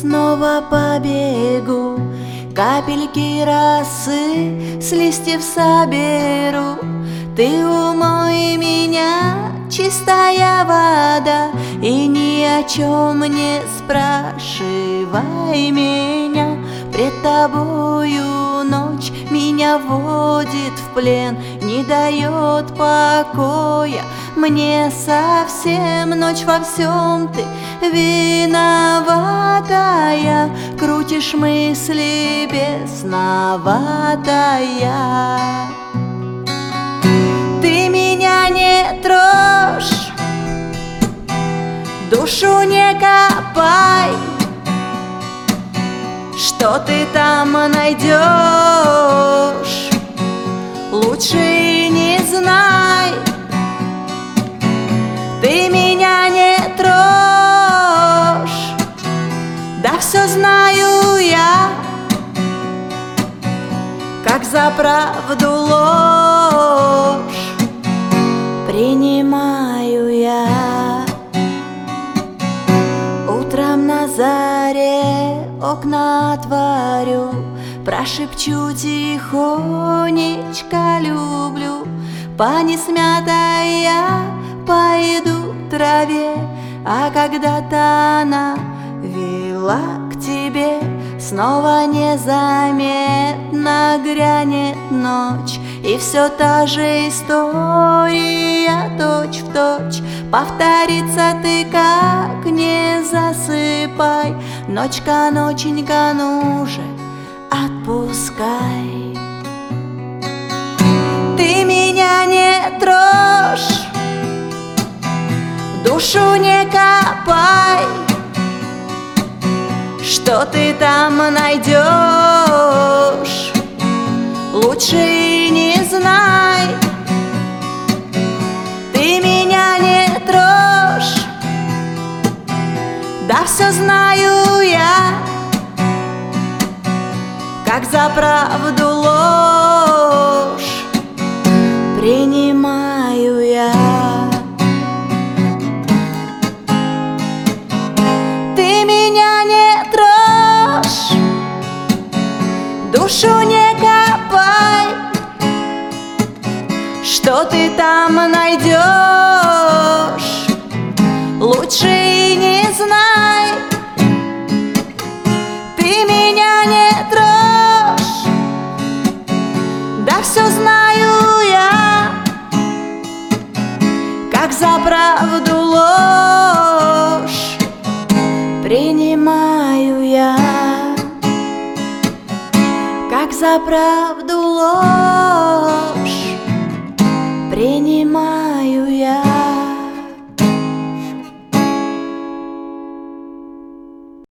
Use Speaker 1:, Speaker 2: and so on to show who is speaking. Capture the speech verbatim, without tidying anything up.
Speaker 1: снова побегу, капельки росы с листьев соберу. Ты умой меня, чистая вода, и ни о чем не спрашивай меня. Пред тобою ночь меня вводит в плен, не дает покоя мне совсем. Ночь во всем ты виноватая, крутишь мысли бесноватая. Ты меня не трожь, душу не копай, что ты там найдешь, лучше и не знай. Ты меня не трожь, да все знаю я, как за правду ложь принимаю я. Утром на заре окна отворю, прошепчу тихонечко люблю. По несмятой я пойду траве, а когда-то она вела к тебе. Снова незаметно грянет ночь, и все та же история точь в точь повторится. Ты как не засыпай, ночка, ноченька, ну же отпускай. Ты меня не трожь, душу не копай, что ты там найдешь, лучше и не знай. Ты меня не трожь, да все знаю я, как за правду ложь принимаю я. Ты меня не трожь, душу не копай, что ты там найдешь, лучше и не знай. Ты меня не трожь, да все знаю я, как за правду ложь принимаю я, как за правду ложь принимаю.